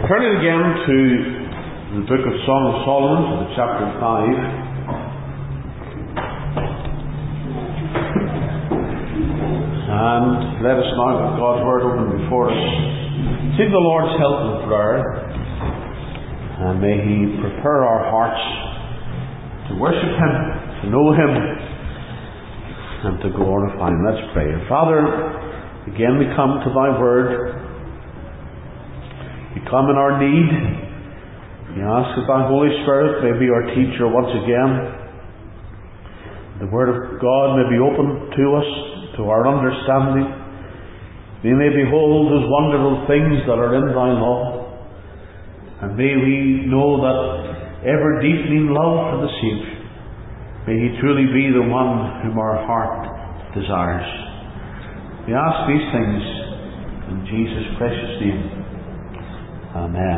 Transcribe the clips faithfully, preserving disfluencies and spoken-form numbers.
Turning again to the book of Song of Solomon, to the chapter five. And let us now, with God's Word open before us, seek the Lord's help in prayer, and may He prepare our hearts to worship Him, to know Him, and to glorify Him. Let's pray. Father, again we come to Thy Word. We come in our need. We ask that Thy Holy Spirit may be our teacher once again. The Word of God may be open to us, to our understanding. We may behold those wonderful things that are in Thy law. And may we know that ever-deepening love for the Saviour, may He truly be the one whom our heart desires. We ask these things in Jesus' precious name. Amen.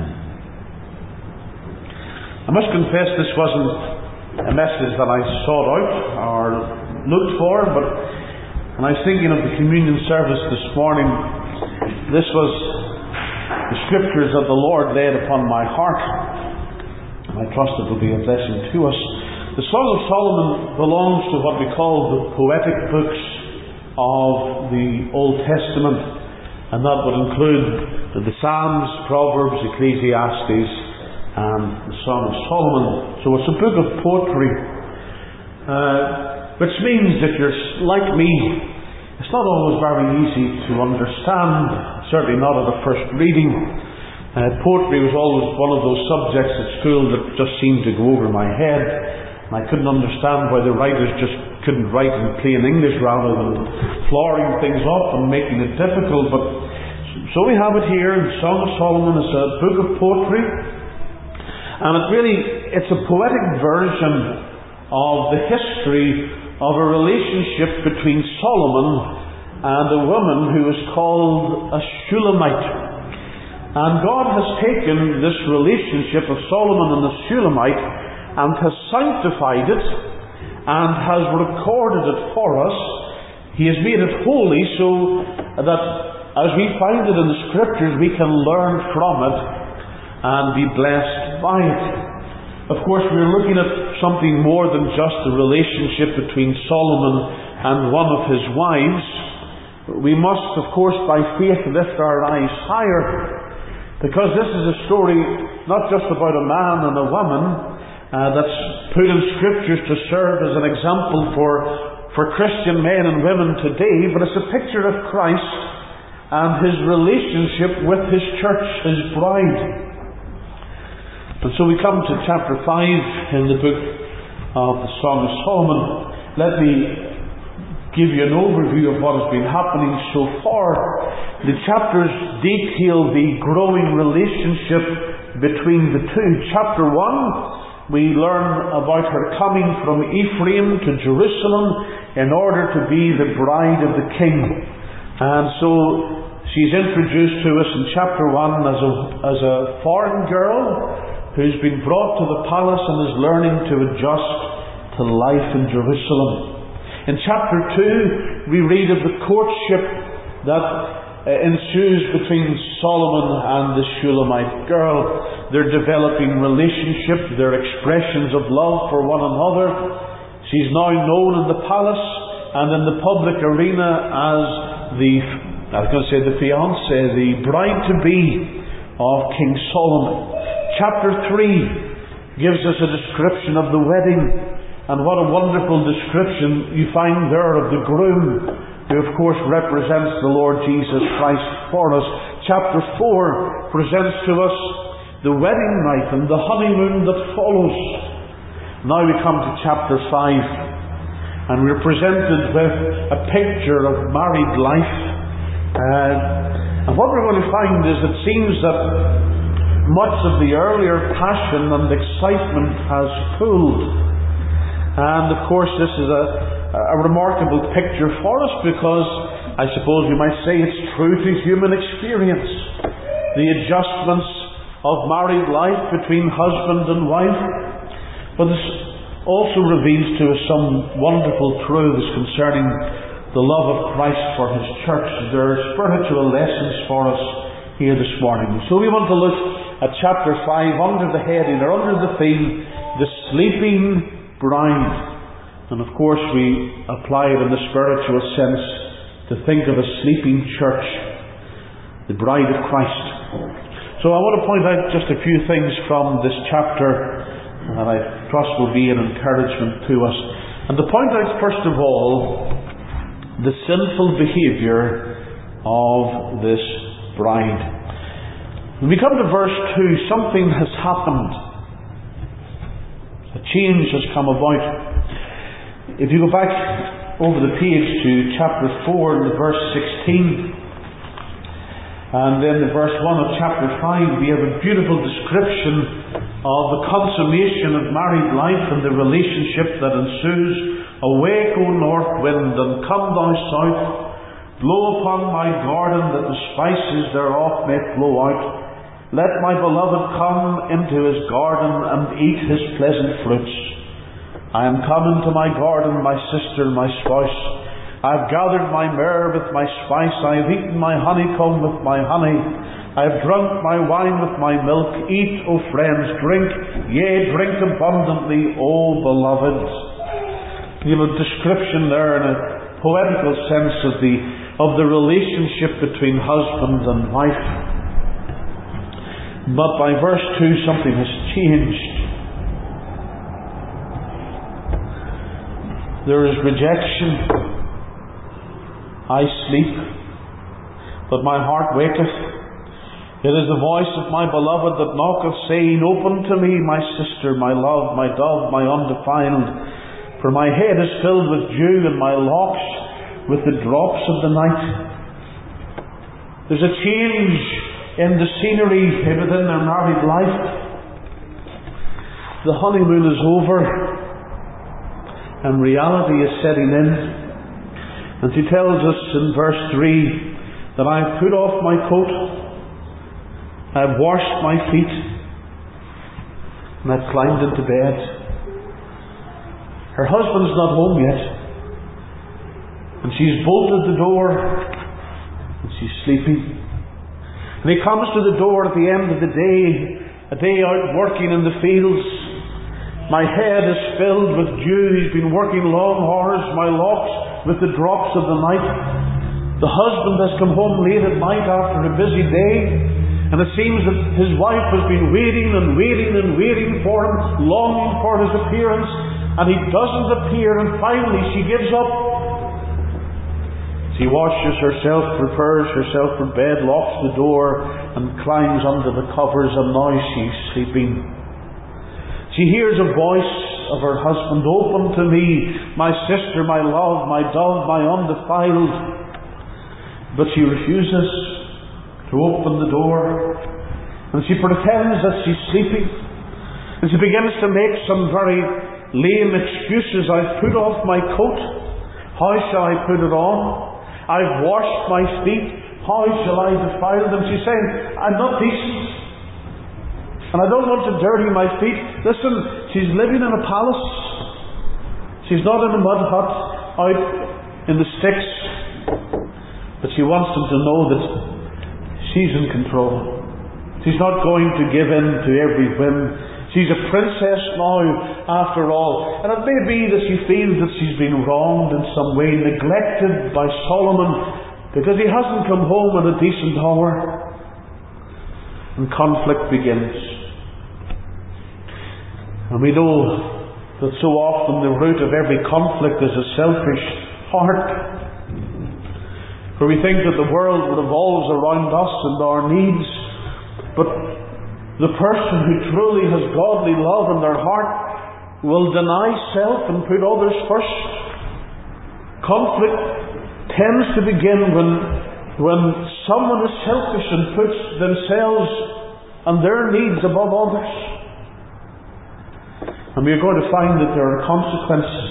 I must confess this wasn't a message that I sought out or looked for, but when I was thinking of the communion service this morning, this was the scriptures that the Lord laid upon my heart, and I trust it will be a blessing to us. The Song of Solomon belongs to what we call the poetic books of the Old Testament, and that would include the Psalms, Proverbs, Ecclesiastes, and the Song of Solomon. So it's a book of poetry, uh, which means if you're like me, it's not always very easy to understand, certainly not at a first reading. Uh, poetry was always one of those subjects at school that just seemed to go over my head, and I couldn't understand why the writers just couldn't write in plain English rather than flooring things up and making it difficult. But so we have it here. The Song of Solomon is a book of poetry, and it really it's a poetic version of the history of a relationship between Solomon and a woman who is called a Shulamite. And God has taken this relationship of Solomon and the Shulamite and has sanctified it and has recorded it for us. He has made it holy so that as we find it in the Scriptures, we can learn from it and be blessed by it. Of course, we're looking at something more than just the relationship between Solomon and one of his wives. We must, of course, by faith lift our eyes higher, because this is a story not just about a man and a woman uh, that's put in Scriptures to serve as an example for, for Christian men and women today, but it's a picture of Christ and His relationship with His church, His bride. And so we come to chapter five in the book of the Song of Solomon. Let me give you an overview of what has been happening so far. The chapters detail the growing relationship between the two. Chapter one, we learn about her coming from Ephraim to Jerusalem in order to be the bride of the king. And so she's introduced to us in chapter one as a, as a foreign girl who's been brought to the palace and is learning to adjust to life in Jerusalem. In chapter two, we read of the courtship that uh, ensues between Solomon and the Shulamite girl. They're developing relationship, their expressions of love for one another. She's now known in the palace and in the public arena as the, I was going to say the fiancée, the bride-to-be of King Solomon. Chapter three gives us a description of the wedding, and what a wonderful description you find there of the groom, who of course represents the Lord Jesus Christ for us. Chapter four presents to us the wedding night and the honeymoon that follows. Now we come to chapter five, and we're presented with a picture of married life. Uh, and what we're going to find is it seems that much of the earlier passion and excitement has cooled. And of course this is a, a remarkable picture for us, because I suppose we might say it's true to human experience. The adjustments of married life between husband and wife. But this also reveals to us some wonderful truths concerning the love of Christ for His church. There are spiritual lessons for us here this morning. So we want to look at chapter five under the heading, or under the theme, The Sleeping Bride. And of course we apply it in the spiritual sense to think of a sleeping church, the bride of Christ. So I want to point out just a few things from this chapter that I trust will be an encouragement to us. And to point out first of all the sinful behaviour of this bride. When we come to verse two, something has happened. A change has come about. If you go back over the page to chapter four and verse sixteen, and then the verse one of chapter five, we have a beautiful description of the consummation of married life and the relationship that ensues. Awake, O north wind, and come thou south. Blow upon my garden, that the spices thereof may flow out. Let my beloved come into his garden and eat his pleasant fruits. I am come into my garden, my sister, my spouse. I have gathered my myrrh with my spice. I have eaten my honeycomb with my honey. I have drunk my wine with my milk. Eat, O friends, drink, yea, drink abundantly, O beloved. You have a description there in a poetical sense of the of the relationship between husband and wife. But by verse two, something has changed. There is rejection. I sleep, but my heart waketh. It is the voice of my beloved that knocketh, saying, Open to me, my sister, my love, my dove, my undefiled. For my head is filled with dew, and my locks with the drops of the night. There's a change in the scenery within their married life. The honeymoon is over, and reality is setting in. And she tells us in verse three that I have put off my coat, I have washed my feet, and I have climbed into bed. Her husband's not home yet, and she's bolted the door, and she's sleeping. And he comes to the door at the end of the day, a day out working in the fields. My head is filled with dew. He's been working long hours, my locks with the drops of the night. The husband has come home late at night after a busy day, and it seems that his wife has been waiting and waiting and waiting for him, longing for his appearance, and he doesn't appear, and finally she gives up. She washes herself, prepares herself for bed, locks the door, and climbs under the covers, and now she's sleeping. She hears a voice of her husband, Open to me, my sister, my love, my dove, my undefiled. But she refuses to open the door, and she pretends that she's sleeping, and she begins to make some very lame excuses. I've put off my coat, how shall I put it on? I've washed my feet, how shall I defile them? She's saying, I'm not decent, and I don't want to dirty my feet. Listen, she's living in a palace. She's not in a mud hut out in the sticks. But she wants them to know that she's in control. She's not going to give in to every whim. She's a princess now, after all. And it may be that she feels that she's been wronged in some way, neglected by Solomon, because he hasn't come home at a decent hour. And conflict begins. And we know that so often the root of every conflict is a selfish heart, where we think that the world revolves around us and our needs, but the person who truly has godly love in their heart will deny self and put others first. Conflict tends to begin when, when someone is selfish and puts themselves and their needs above others. And we are going to find that there are consequences.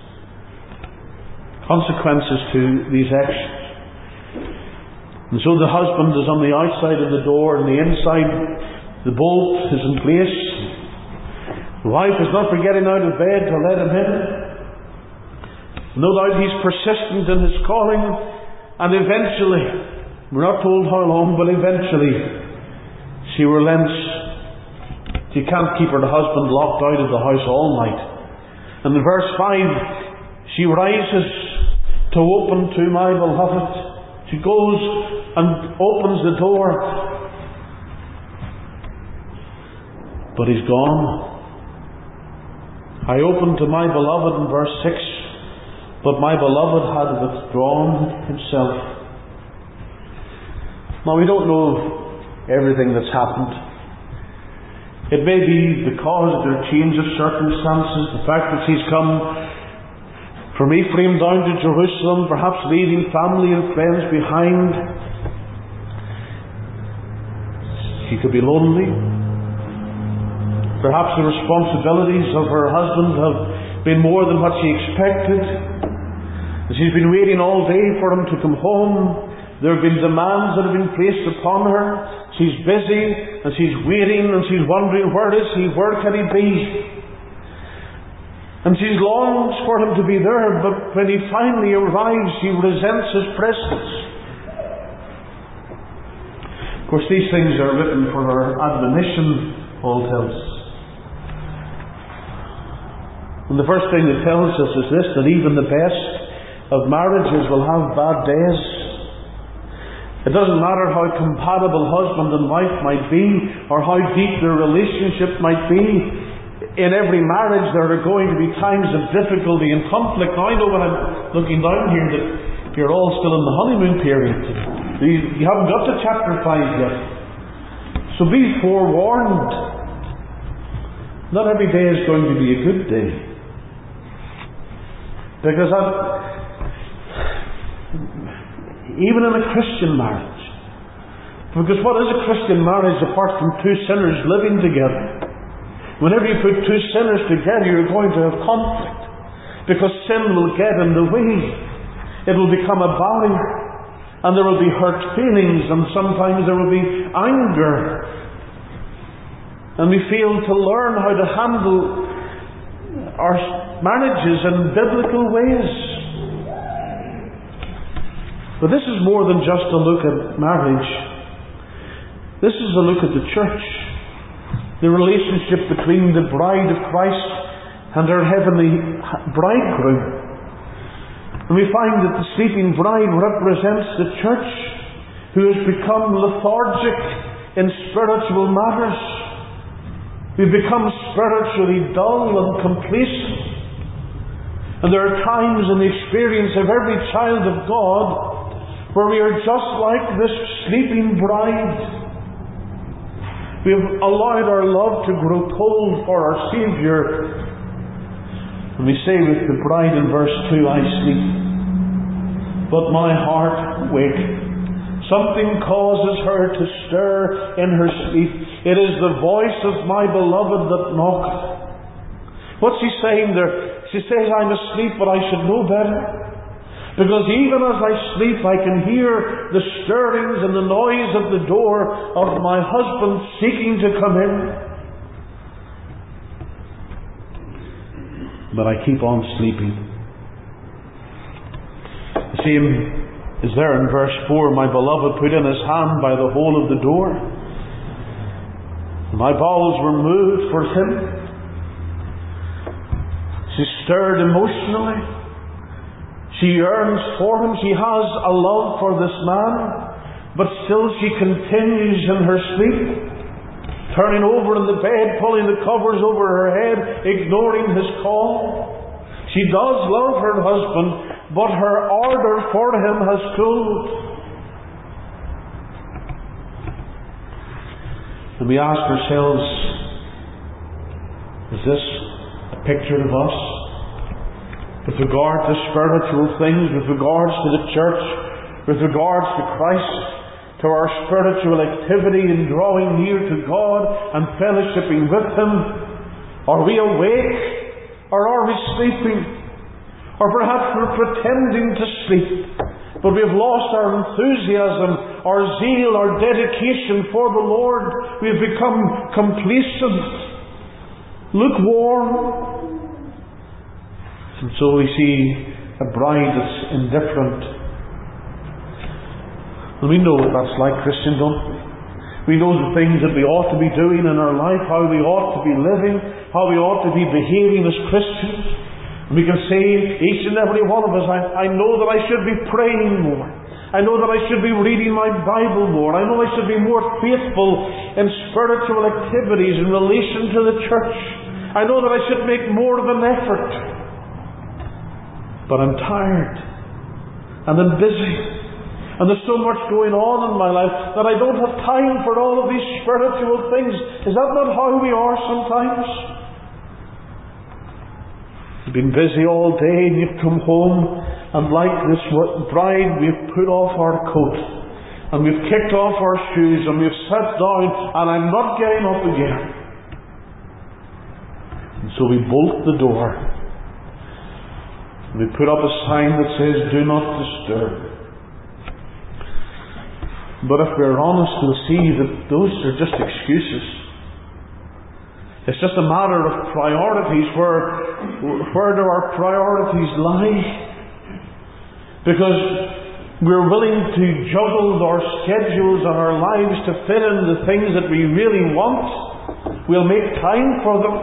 Consequences to these actions. And so the husband is on the outside of the door, and the inside, the bolt is in place. The wife is not for getting out of bed to let him in. No doubt he's persistent in his calling, and eventually, we're not told how long, but eventually she relents She can't keep her husband locked out of the house all night. And in verse five, she rises to open to my beloved. She goes and opens the door. But he's gone. I opened to my beloved in verse six, but my beloved had withdrawn himself. Now we don't know everything that's happened. It may be because of their change of circumstances, the fact that she's come from Ephraim down to Jerusalem, perhaps leaving family and friends behind. She could be lonely. Perhaps the responsibilities of her husband have been more than what she expected. She's been waiting all day for him to come home. There have been demands that have been placed upon her. She's busy and she's waiting and she's wondering, where is he? Where can he be? And she longs for him to be there, but when he finally arrives, she resents his presence. Of course, these things are written for our admonition, Paul tells us. And the first thing it tells us is this, that even the best of marriages will have bad days. It doesn't matter how compatible husband and wife might be, or how deep their relationship might be. In every marriage there are going to be times of difficulty and conflict. Now I know when I'm looking down here that you're all still in the honeymoon period. You haven't got to chapter five yet. So be forewarned. Not every day is going to be a good day. Because that, even in a Christian marriage, because what is a Christian marriage apart from two sinners living together? Whenever you put two sinners together, you're going to have conflict, because sin will get in the way. It will become a barrier, and there will be hurt feelings, and sometimes there will be anger, and we fail to learn how to handle our marriages in biblical ways. But this is more than just a look at marriage. This is a look at the church. The relationship between the bride of Christ and her heavenly bridegroom. And we find that the sleeping bride represents the church, who has become lethargic in spiritual matters. We've become spiritually dull and complacent. And there are times in the experience of every child of God where we are just like this sleeping bride. We have allowed our love to grow cold for our Saviour. And we say with the bride in verse two, I sleep, but my heart waketh. Something causes her to stir in her sleep. It is the voice of my beloved that knocketh. What's she saying there? She says, I'm asleep, but I should know better. Because even as I sleep, I can hear the stirrings and the noise of the door of my husband seeking to come in. But I keep on sleeping. The same is there in verse four. My beloved put in his hand by the hole of the door. My bowels were moved for him. She's stirred emotionally. She yearns for him. She has a love for this man, but still she continues in her sleep, turning over in the bed, pulling the covers over her head, ignoring his call. She does love her husband, but her ardour for him has cooled. And we ask ourselves, is this a picture of us? With regard to spiritual things, with regards to the church, with regards to Christ, to our spiritual activity in drawing near to God and fellowshipping with Him? Are we awake, or are we sleeping? Or perhaps we're pretending to sleep, but we've lost our enthusiasm, our zeal, our dedication for the Lord. We've become complacent, lukewarm. And so we see a bride that's indifferent. And we know what that's like, Christian, don't we? We know the things that we ought to be doing in our life, how we ought to be living, how we ought to be behaving as Christians. And we can say, each and every one of us, I, I know that I should be praying more. I know that I should be reading my Bible more. I know I should be more faithful in spiritual activities in relation to the church. I know that I should make more of an effort. But I'm tired. And I'm busy. And there's so much going on in my life that I don't have time for all of these spiritual things. Is that not how we are sometimes? You've been busy all day and you've come home, and like this bride, we've put off our coat and we've kicked off our shoes and we've sat down, and I'm not getting up again. And so we bolt the door. And we put up a sign that says, "Do not disturb." But if we're honest, we'll see that those are just excuses. It's just a matter of priorities. Where, where do our priorities lie? Because we're willing to juggle our schedules and our lives to fit in the things that we really want. We'll make time for them.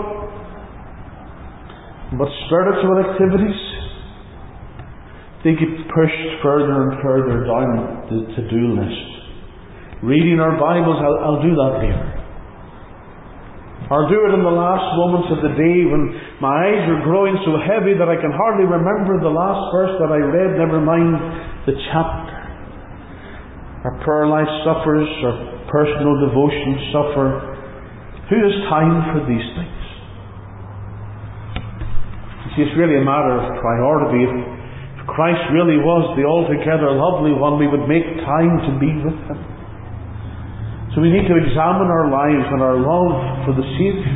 But spiritual activities, they get pushed further and further down the to-do list. Reading our Bibles, I'll, I'll do that later. I'll do it in the last moments of the day when my eyes are growing so heavy that I can hardly remember the last verse that I read, never mind the chapter. Our prayer life suffers, our personal devotions suffer. Who has time for these things? You see, it's really a matter of priority. If Christ really was the altogether lovely one, we would make time to be with Him. So we need to examine our lives and our love for the Saviour.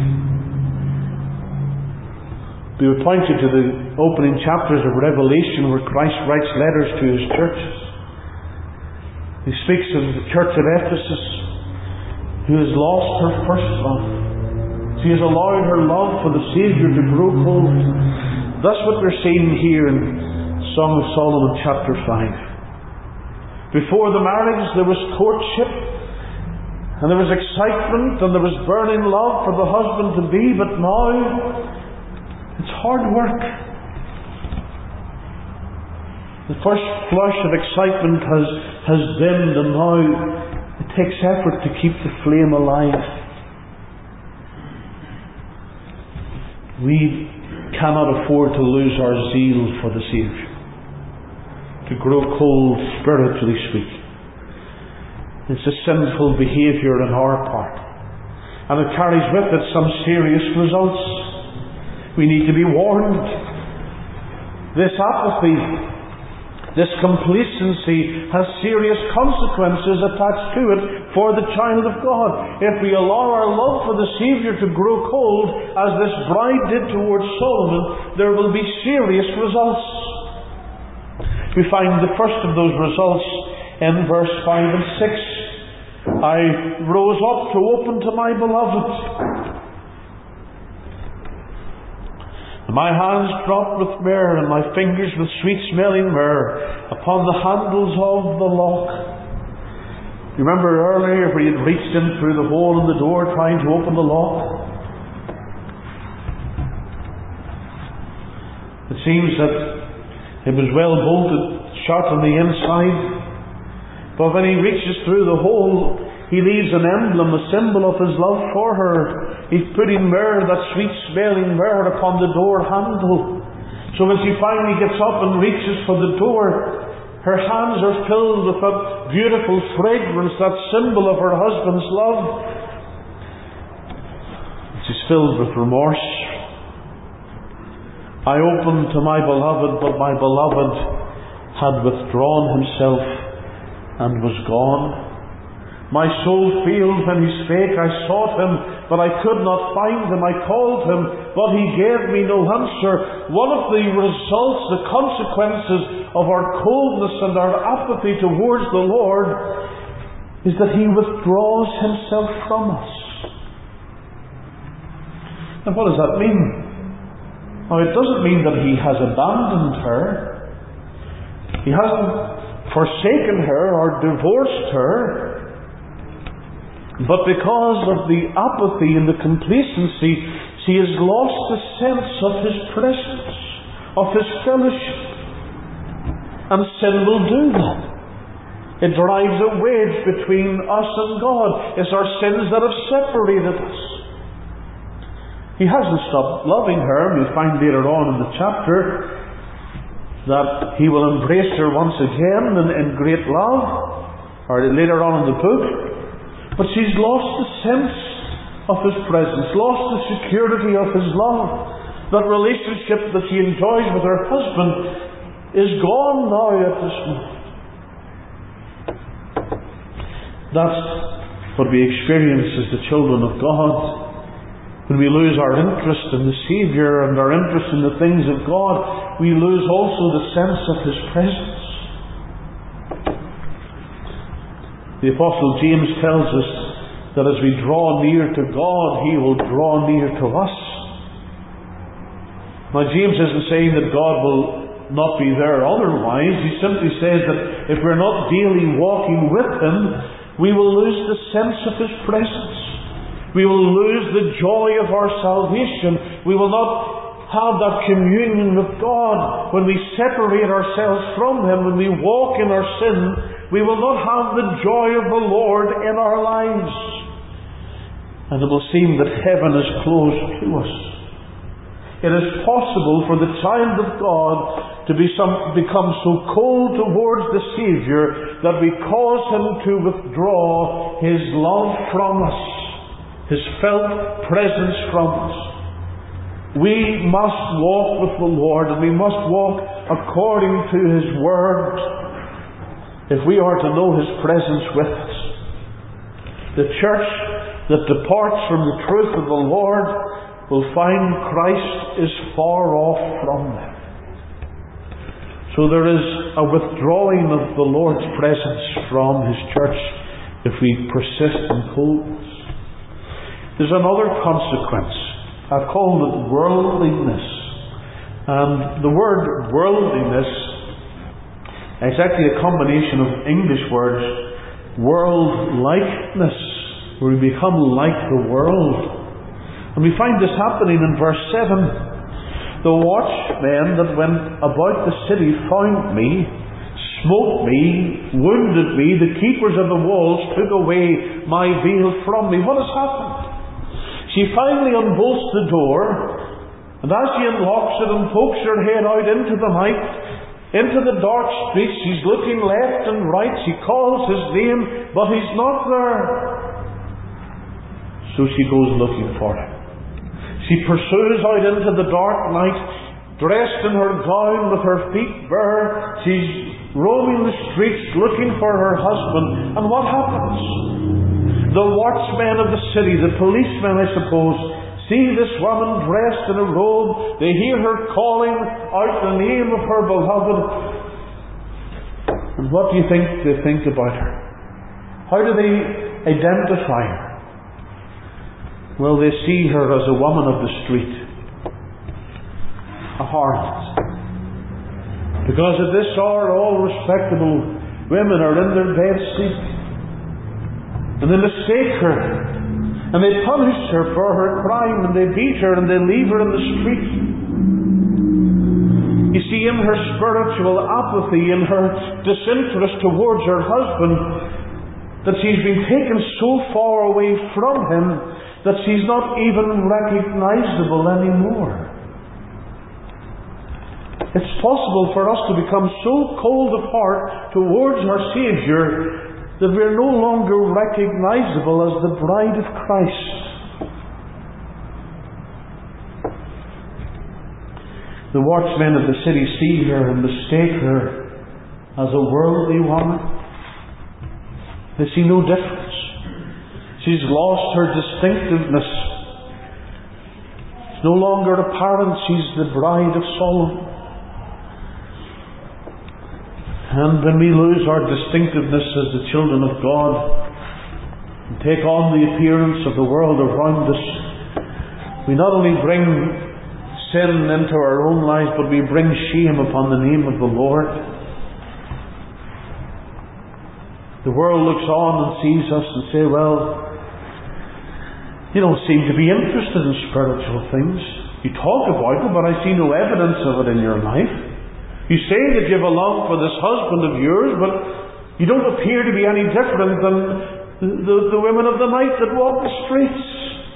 We would point you to the opening chapters of Revelation, where Christ writes letters to His churches. He speaks of the church at Ephesus, who has lost her first love. She has allowed her love for the Saviour to grow cold. That's what we're seeing here in Song of Solomon chapter five. Before the marriage there was courtship, and there was excitement, and there was burning love for the husband to be, but now it's hard work. The first flush of excitement has, has dimmed, and now it takes effort to keep the flame alive. We cannot afford to lose our zeal for the Saviour, to grow cold, spiritually speaking. It's a sinful behaviour on our part, and it carries with it some serious results. We need to be warned. This apathy, this complacency has serious consequences attached to it for the child of God. If we allow our love for the Saviour to grow cold, as this bride did towards Solomon, there will be serious results. We find the first of those results in verse five and six. I rose up to open to my beloved. My hands dropped with myrrh, and my fingers with sweet-smelling myrrh upon the handles of the lock. You remember earlier where he had reached in through the hole in the door trying to open the lock? It seems that it was well bolted shut on the inside. But when he reaches through the hole, he leaves an emblem, a symbol of his love for her. He's putting myrrh, that sweet-smelling myrrh, upon the door handle. So when she finally gets up and reaches for the door, her hands are filled with that beautiful fragrance, that symbol of her husband's love. She's filled with remorse. I opened to my beloved, but my beloved had withdrawn himself and was gone. My soul failed when he spake. I sought him, but I could not find him. I called him, but he gave me no answer. One of the results, the consequences of our coldness and our apathy towards the Lord is that he withdraws himself from us. Now what does that mean? Now it doesn't mean that he has abandoned her. He hasn't forsaken her or divorced her. But because of the apathy and the complacency, she has lost the sense of His presence, of His fellowship. And sin will do that. It drives a wedge between us and God. It's our sins that have separated us. He hasn't stopped loving her. We find later on in the chapter that He will embrace her once again in, in great love, or later on in the book. But she's lost the sense of His presence, lost the security of His love. That relationship that she enjoys with her husband is gone now at this moment. That's what we experience as the children of God. When we lose our interest in the Saviour and our interest in the things of God, we lose also the sense of His presence. The Apostle James tells us that as we draw near to God, He will draw near to us. Now, James isn't saying that God will not be there otherwise. He simply says that if we're not daily walking with Him, we will lose the sense of His presence. We will lose the joy of our salvation. We will not have that communion with God. When we separate ourselves from Him, when we walk in our sin, we will not have the joy of the Lord in our lives. And it will seem that heaven is closed to us. It is possible for the child of God to be some, become so cold towards the Saviour that we cause Him to withdraw His love from us, His felt presence from us. We must walk with the Lord, and we must walk according to His Word if we are to know His presence with us. The church that departs from the truth of the Lord will find Christ is far off from them. So there is a withdrawing of the Lord's presence from His church if we persist in coldness. There's another consequence. I call it worldliness. And the word worldliness is actually a combination of English words, world-likeness, where we become like the world. And we find this happening in verse seven. The watchmen that went about the city found me, smote me, wounded me. The keepers of the walls took away my veil from me. What has happened? She finally unbolts the door, and as she unlocks it and pokes her head out into the night, into the dark streets, she's looking left and right. She calls His name, but He's not there. So she goes looking for Him. She pursues out into the dark night, dressed in her gown with her feet bare. She's roaming the streets looking for her husband. And what happens? The watchmen of the city, the policemen I suppose, see this woman dressed in a robe. They hear her calling out the name of her beloved. And what do you think they think about her? How do they identify her? Well, they see her as a woman of the street, a harlot. Because at this hour all respectable women are in their bed sleeping. And they mistake her, and they punish her for her crime, and they beat her, and they leave her in the street. You see, in her spiritual apathy, in her disinterest towards her husband, that she's been taken so far away from him that she's not even recognizable anymore. It's possible for us to become so cold of heart towards our Saviour that we're no longer recognizable as the bride of Christ. The watchmen of the city see her and mistake her as a worldly woman. They see no difference. She's lost her distinctiveness. It's no longer apparent she's the bride of Solomon. And when we lose our distinctiveness as the children of God and take on the appearance of the world around us, we not only bring sin into our own lives, but we bring shame upon the name of the Lord. The world looks on and sees us and say, well, You don't seem to be interested in spiritual things. You talk about it, but I see no evidence of it in your life. You say that you have a love for this husband of yours, but you don't appear to be any different than the, the women of the night that walk the streets.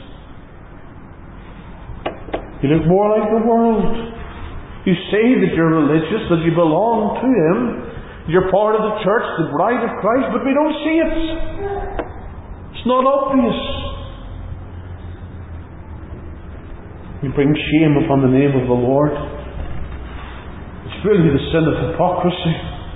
You look more like the world. You say that you're religious, that you belong to Him, you're part of the church, the bride of Christ, but we don't see it. It's not obvious. We bring shame upon the name of the Lord. It's really the sin of hypocrisy.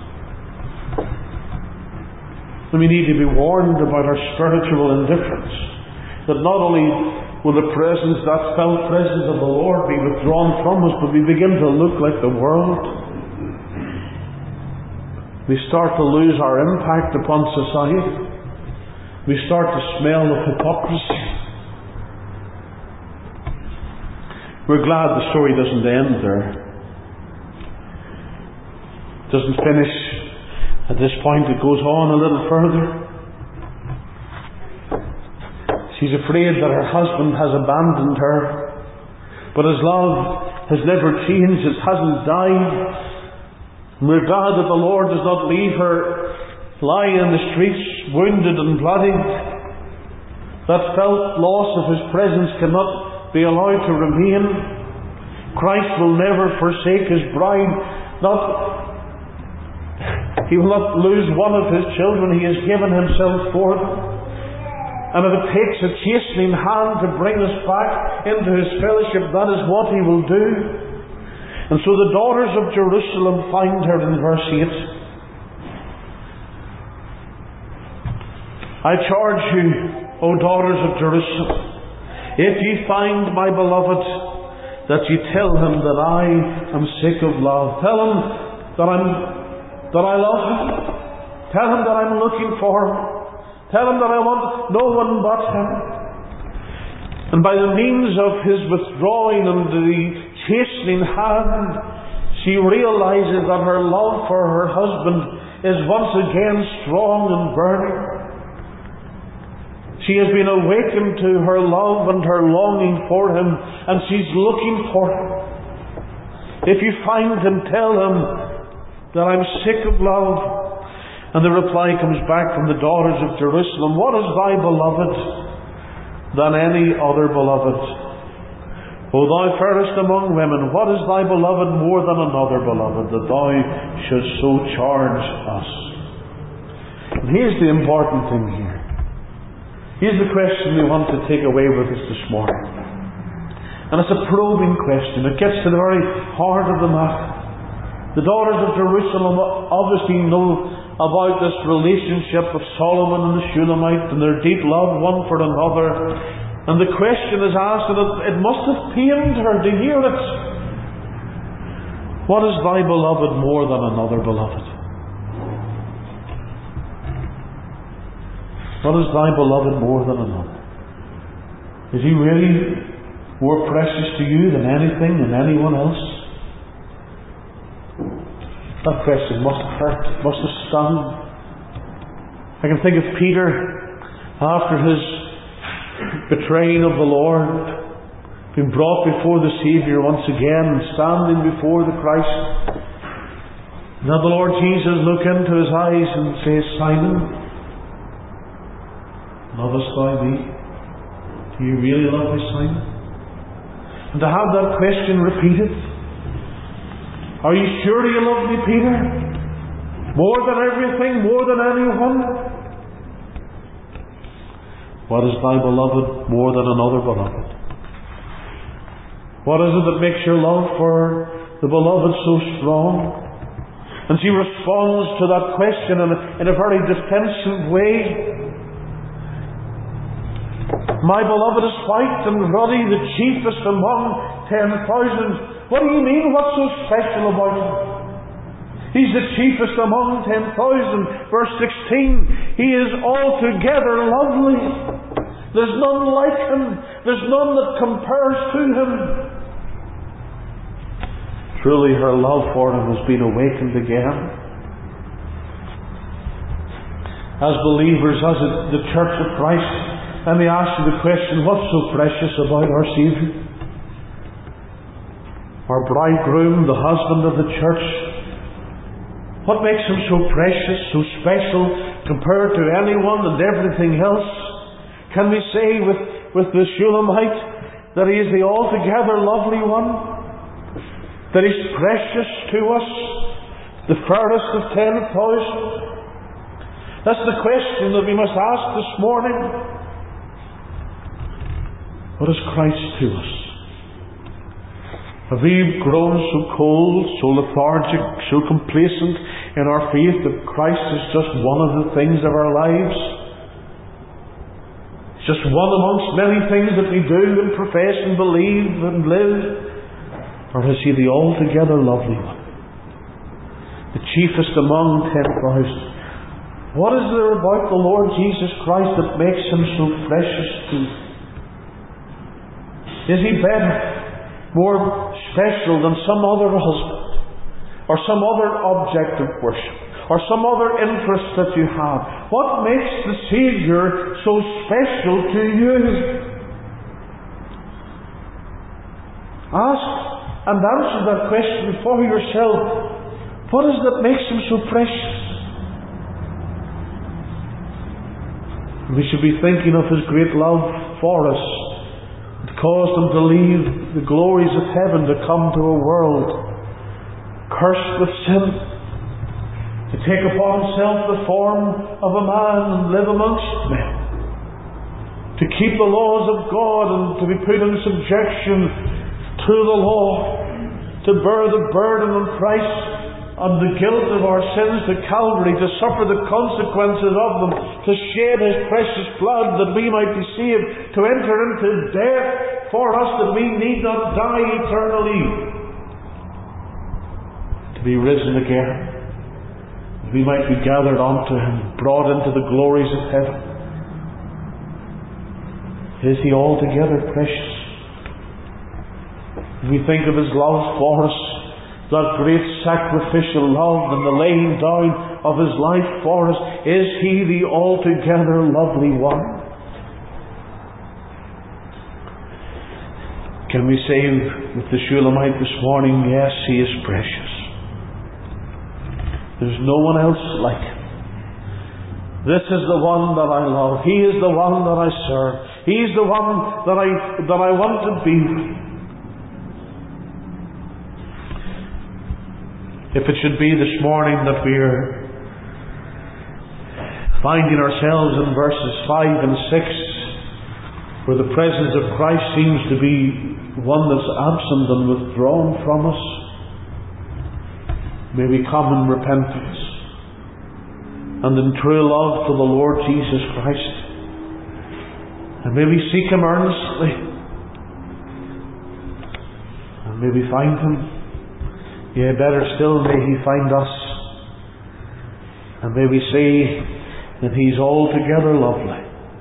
And we need to be warned about our spiritual indifference. That not only will the presence, that felt presence of the Lord be withdrawn from us, but we begin to look like the world. We start to lose our impact upon society. We start to smell of hypocrisy. We're glad the story doesn't end there. It doesn't finish at this point. It goes on a little further. She's afraid that her husband has abandoned her, but his love has never changed. It hasn't died. And we're glad that the Lord does not leave her lying in the streets, wounded and bloodied. That felt loss of His presence cannot be allowed to remain. Christ will never forsake His bride. Not, He will not lose one of His children. He has given Himself for them. And if it takes a chastening hand to bring us back into His fellowship, that is what He will do. And so the daughters of Jerusalem find her in verse eight. I charge you, O daughters of Jerusalem, if ye find my beloved, that ye tell him that I am sick of love. Tell him that I'm that I love him. Tell him that I'm looking for him. Tell him that I want no one but him. And by the means of his withdrawing and the chastening hand, she realizes that her love for her husband is once again strong and burning. She has been awakened to her love and her longing for him, and she's looking for him. If you find him, tell him that I'm sick of love. And the reply comes back from the daughters of Jerusalem, what is thy beloved than any other beloved? O thou fairest among women, what is thy beloved more than another beloved, that thou shouldst so charge us? And here's the important thing here. Here's the question we want to take away with us this morning. And it's a probing question. It gets to the very heart of the matter. The daughters of Jerusalem obviously know about this relationship of Solomon and the Shulamite and their deep love one for another. And the question is asked, and it, it must have pained her to hear it. What is thy beloved more than another beloved? What is thy beloved more than another? Is he really more precious to you than anything, than anyone else? That question must have hurt, must have stung. I can think of Peter after his betraying of the Lord, being brought before the Saviour once again and standing before the Christ. Now the Lord Jesus look into his eyes and says, Simon, lovest thou me? Do you really love me, Simon? And to have that question repeated, are you sure you love me, Peter? More than everything, more than anyone? What is thy beloved more than another beloved? What is it that makes your love for the beloved so strong? And she responds to that question in a, in a very defensive way. My beloved is white and ruddy, the chiefest among ten thousand. What do you mean? What's so special about him? He's the chiefest among ten thousand. Verse sixteen, he is altogether lovely. There's none like him. There's none that compares to him. Truly her love for him has been awakened again. As believers, as the Church of Christ, let me ask you the question, what's so precious about our Saviour? Our bridegroom, the husband of the church. What makes him so precious, so special, compared to anyone and everything else? Can we say with, with the Shulamite that he is the altogether lovely one? That he's precious to us? The fairest of ten thousand? That's the question that we must ask this morning. What is Christ to us? Have we grown so cold, so lethargic, so complacent in our faith that Christ is just one of the things of our lives? It's just one amongst many things that we do and profess and believe and live? Or is he the altogether lovely one? The chiefest among ten thousand. What is there about the Lord Jesus Christ that makes him so precious to you? Is he better, more special than some other husband, or some other object of worship, or some other interest that you have? What makes the Saviour so special to you? Ask and answer that question for yourself. What is it that makes him so precious? We should be thinking of his great love for us. It caused him to leave the glories of heaven to come to a world cursed with sin, to take upon himself the form of a man and live amongst men, to keep the laws of God and to be put in subjection to the law, to bear the burden and price and the guilt of our sins to Calvary, to suffer the consequences of them, to shed his precious blood that we might be saved, to enter into death for us that we need not die eternally, to be risen again, that we might be gathered unto him, brought into the glories of heaven. Is he altogether precious? We think of his love for us, that great sacrificial love and the laying down of his life for us. Is he the altogether lovely one? Can we say with the Shulamite this morning, yes, he is precious. There's no one else like him. This is the one that I love. He is the one that I serve. He's the one that I that I want to be with. If it should be this morning that we are finding ourselves in verses five and six, where the presence of Christ seems to be one that's absent and withdrawn from us, may we come in repentance and in true love to the Lord Jesus Christ, and may we seek him earnestly, and may we find him. Yea, better still, may he find us, and may we say that he's altogether lovely.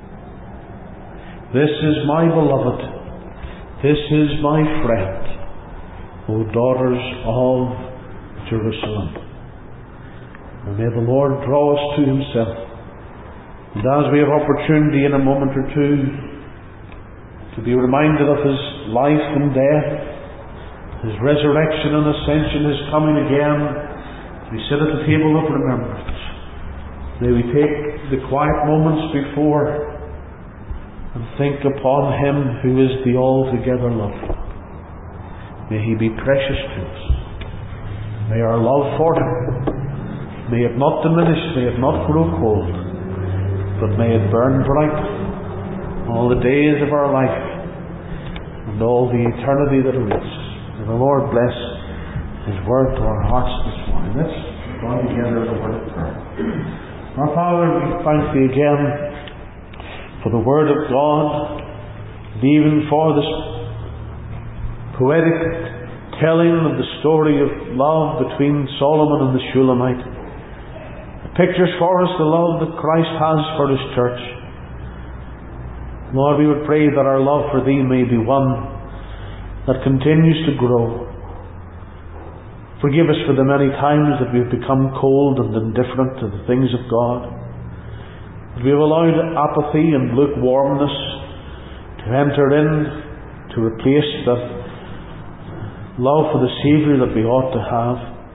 This is my beloved, this is my friend, O daughters of Jerusalem. And may the Lord draw us to himself. And as we have opportunity in a moment or two to be reminded of his life and death, his resurrection and ascension, his coming again, we sit at the table of remembrance. May we take the quiet moments before and think upon him who is the altogether lovely. May he be precious to us. May our love for him, may it not diminish, may it not grow cold, but may it burn bright all the days of our life and all the eternity that awaits. May the Lord bless his word to our hearts this morning. Let's join together in a word of prayer. Our Father, we thank thee again for the word of God, and even for this poetic telling of the story of love between Solomon and the Shulamite. It pictures for us the love that Christ has for his church. Lord, we would pray that our love for thee may be one that continues to grow. Forgive us for the many times that we've become cold and indifferent to the things of God. We have allowed apathy and lukewarmness to enter in to replace that love for the Saviour that we ought to have.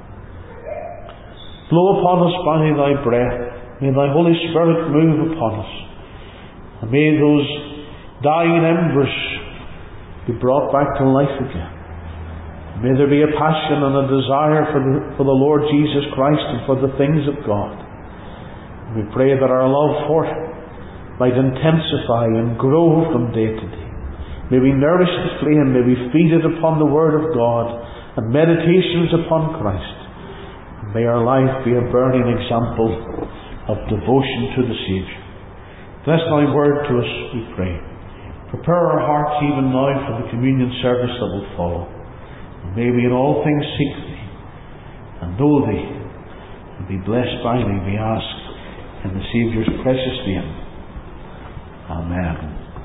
Blow upon us by thy breath. May thy Holy Spirit move upon us. And may those dying embers be brought back to life again. May there be a passion and a desire for the, for the Lord Jesus Christ and for the things of God. And we pray that our love for Him might intensify and grow from day to day. May we nourish the flame, may we feed it upon the Word of God and meditations upon Christ. And may our life be a burning example of devotion to the Saviour. Bless thy Word to us, we pray. Prepare our hearts even now for the communion service that will follow. And may we in all things seek thee and know thee and be blessed by thee, we ask in the Saviour's precious name. Amen.